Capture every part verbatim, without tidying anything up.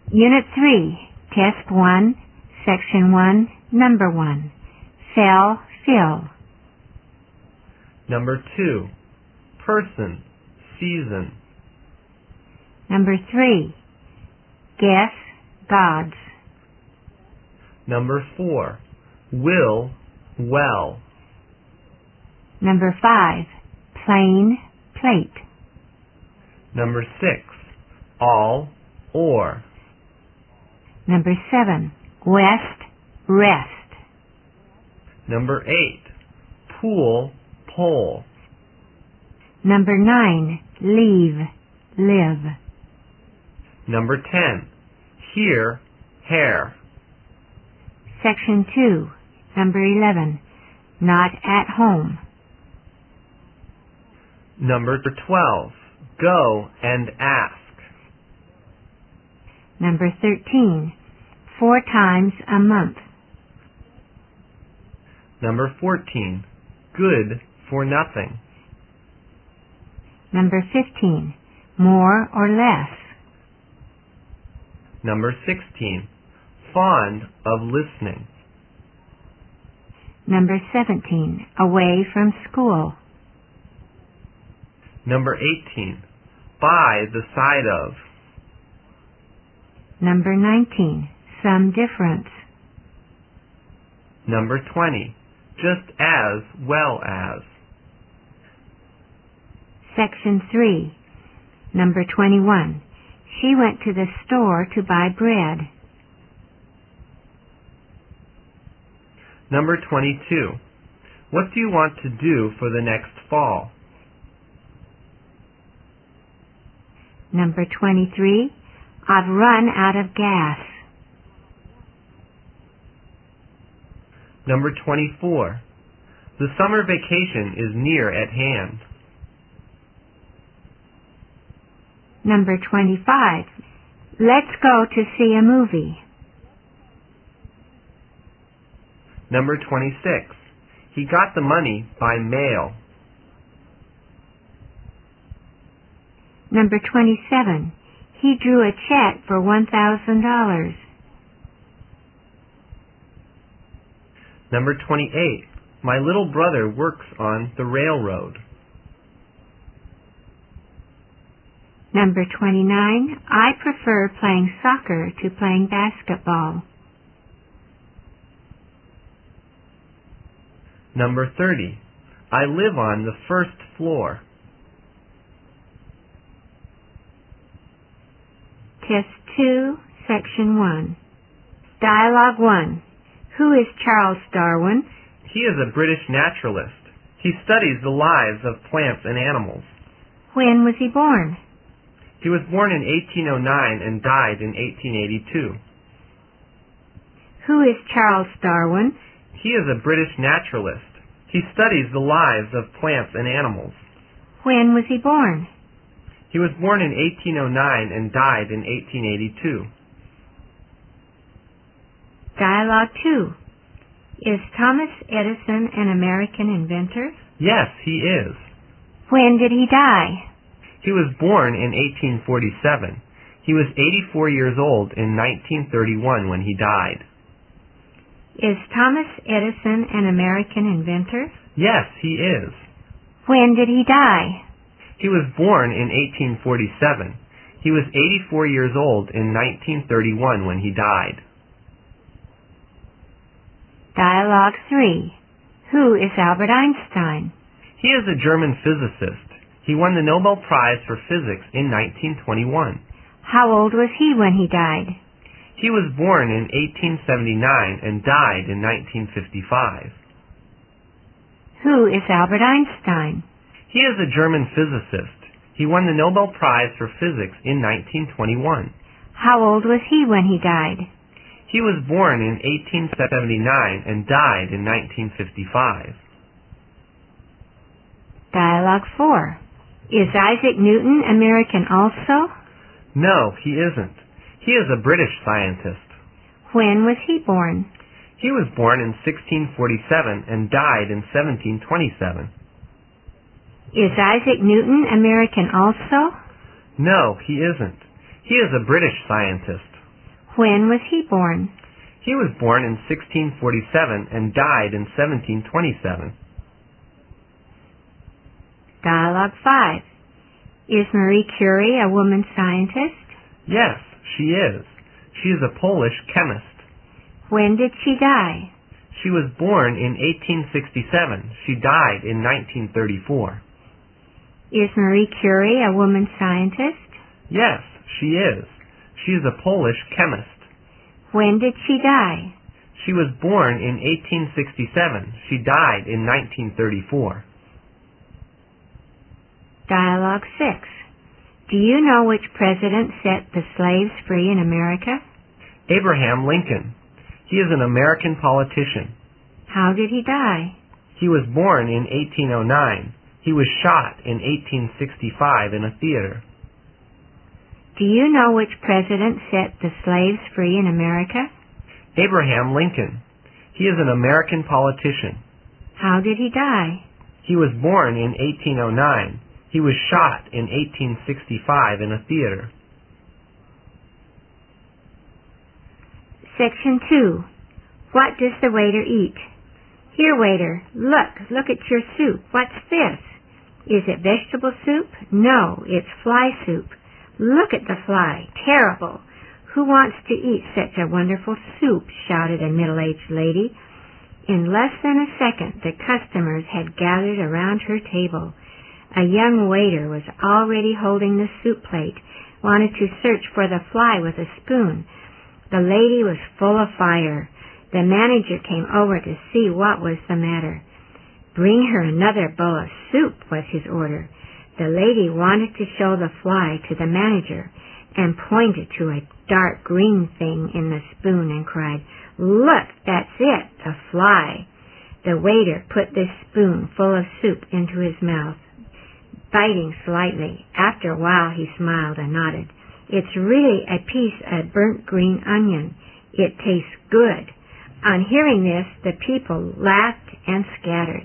Unit three, Test one, Section one, Number one. Fell, fill. Number two, person, season. Number three, guess, gods. Number four, will, well. Number five, plane, plate. Number six, all, or. Number seven, west, rest. Number eight, pool, pole. Number nine, leave, live. Number ten, here, hair. Section two, Number eleven, not at home. Number twelve, go and ask. Number thirteen, four times a month. Number fourteen, good for nothing. Number fifteen, more or less. Number sixteen, fond of listening. Number seventeen, away from school. Number eighteen, by the side of. Number nineteen, some difference. Number twenty, just as well as. Section three, Number twenty-one, she went to the store to buy bread. Number twenty-two, what do you want to do for the next fall? Number twenty-three, I've run out of gas. Number twenty-four, the summer vacation is near at hand. Number twenty-five, let's go to see a movie. Number twenty-six, he got the money by mail. Number twenty-seven, he drew a check for one thousand dollars. Number twenty-eight, my little brother works on the railroad. Number twenty-nine, I prefer playing soccer to playing basketball. Number thirty, I live on the first floor. Test two, Section one. Dialogue one. Who is Charles Darwin? He is a British naturalist. He studies the lives of plants and animals. When was he born? He was born in eighteen oh nine and died in eighteen eighty-two. Who is Charles Darwin? He is a British naturalist. He studies the lives of plants and animals. When was he born? He was born in eighteen oh nine and died in eighteen eighty-two. Dialogue two. Is Thomas Edison an American inventor? Yes, he is. When did he die? He was born in eighteen forty-seven. He was eighty-four years old in nineteen thirty-one when he died. Is Thomas Edison an American inventor? Yes, he is. When did he die? He was born in eighteen forty-seven. He was eighty-four years old in nineteen thirty-one when he died. Dialogue three. Who is Albert Einstein? He is a German physicist. He won the Nobel Prize for Physics in nineteen twenty-one. How old was he when he died? He was born in eighteen seventy-nine and died in nineteen fifty-five. Who is Albert Einstein? He is a German physicist. He won the Nobel Prize for Physics in nineteen twenty-one. How old was he when he died? He was born in eighteen seventy-nine and died in nineteen fifty-five. Dialogue four. Is Isaac Newton American also? No, he isn't. He is a British scientist. When was he born? He was born in sixteen forty-seven and died in seventeen twenty-seven. Is Isaac Newton American also? No, he isn't. He is a British scientist. When was he born? He was born in sixteen forty-seven and died in seventeen twenty-seven. Dialogue five. Is Marie Curie a woman scientist? Yes, she is. She is a Polish chemist. When did she die? She was born in eighteen sixty-seven. She died in nineteen thirty-four. Is Marie Curie a woman scientist? Yes, she is. She is a Polish chemist. When did she die? She was born in eighteen sixty-seven. She died in nineteen thirty-four. Dialogue six. Do you know which president set the slaves free in America? Abraham Lincoln. He is an American politician. How did he die? He was born in eighteen oh nine. He was shot in eighteen sixty-five in a theater. Do you know which president set the slaves free in America? Abraham Lincoln. He is an American politician. How did he die? He was born in eighteen oh nine. He was shot in eighteen sixty-five in a theater. Section two. What does the waiter eat? Here, waiter, look, look at your soup. What's this? Is it vegetable soup? No, it's fly soup. Look at the fly. Terrible. Who wants to eat such a wonderful soup? Shouted a middle-aged lady. In less than a second, the customers had gathered around her table. A young waiter was already holding the soup plate, wanted to search for the fly with a spoon. The lady was full of fire. The manager came over to see what was the matter. Bring her another bowl of soup, was his order. The lady wanted to show the fly to the manager and pointed to a dark green thing in the spoon and cried, "Look, that's it, the fly." The waiter put this spoon full of soup into his mouth, biting slightly. After a while he smiled and nodded. "It's really a piece of burnt green onion. It tastes good." On hearing this, the people laughed and scattered.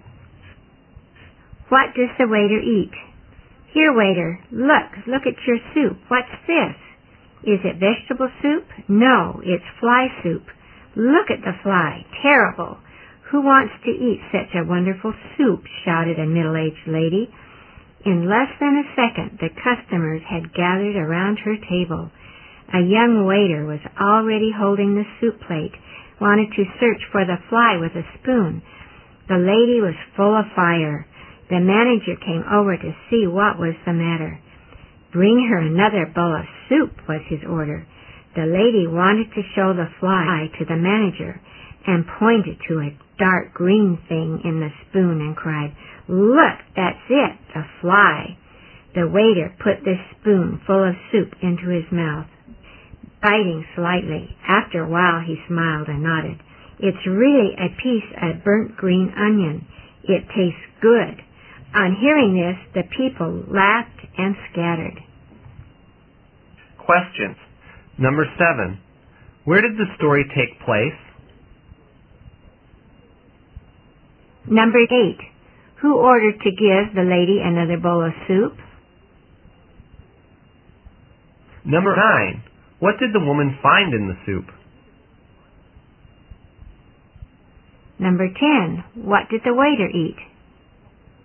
What does the waiter eat? Here, waiter, look, look at your soup. What's this? Is it vegetable soup? No, it's fly soup. Look at the fly. Terrible. Who wants to eat such a wonderful soup? Shouted a middle-aged lady. In less than a second, the customers had gathered around her table. A young waiter was already holding the soup plate, wanted to search for the fly with a spoon. The lady was full of fire. The manager came over to see what was the matter. Bring her another bowl of soup, was his order. The lady wanted to show the fly to the manager and pointed to a dark green thing in the spoon and cried, "Look, that's it, the fly." The waiter put this spoon full of soup into his mouth, biting slightly. After a while he smiled and nodded. "It's really a piece of burnt green onion. It tastes good." On hearing this, the people laughed and scattered. Questions. Number seven. Where did the story take place? Number eight. Who ordered to give the lady another bowl of soup? Number nine. What did the woman find in the soup? Number ten. What did the waiter eat?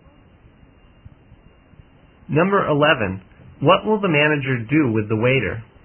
Number eleven. What will the manager do with the waiter?